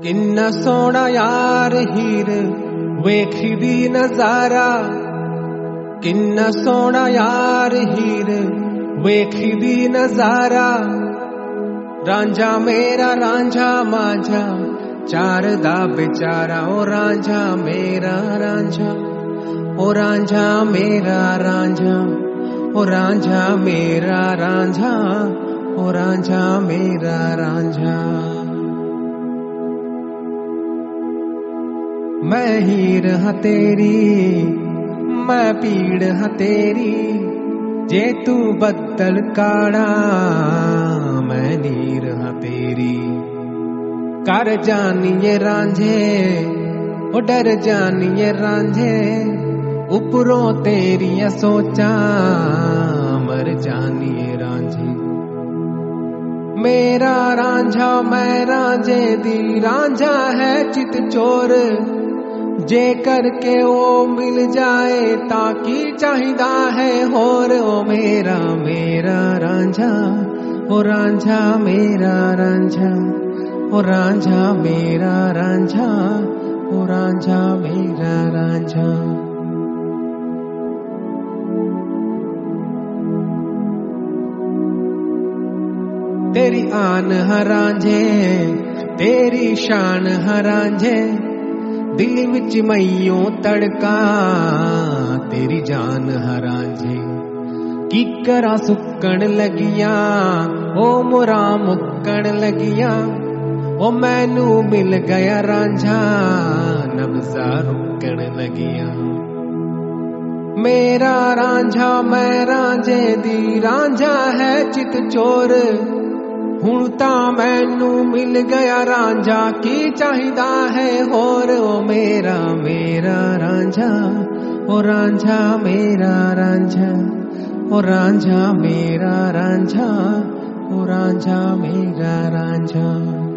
किन्ना सोना यार हीर वेखदी नजारा, किन्ना सोना यार हीर वेखदी नजारा। रांझा मेरा रांझा माझा चार दा बेचारा, ओ रांझा मेरा रांझा, ओ रांझा मेरा रांझा, ओ रांझा मेरा रांझा, ओ रांझा मेरा रांझा। मैं हीर हाँ तेरी, मैं पीड़ हाँ तेरी, जे तू बदल काड़ा मैं नीर हाँ तेरी। कर जानिए रांझे ओ डर जानिए रांझे, उपरों तेरिया सोचा मर जानिए रांझे। मेरा रांझा मैं रांझे दी रांझा है चित चोर, जे करके वो मिल जाए ताकि चाहिदा है होर। ओ मेरा मेरा रांझा, ओ रांझा मेरा रांझा, ओ रांझा मेरा रांझा, ओ रांझा मेरा रांझा। तेरी आन है रांझे, तेरी शान है रांझे, दिल विच मैयों तड़का तेरी जान है रांझे। की करा सुक्कण लगिया ओ मोरा मुक्कण लगिया, ओ मैनू मिल गया रांझा नब्ज़ा रुकण लगिया। मेरा रांझा मैं रांझे दी रांझा है चित चोर, हुण तां मैनू मिल गया रांझा की चाहिदा है होर। ओ मेरा मेरा रांझा, ओ रांझा मेरा रांझा, ओ रांझा मेरा रांझा, ओ रांझा मेरा रांझा।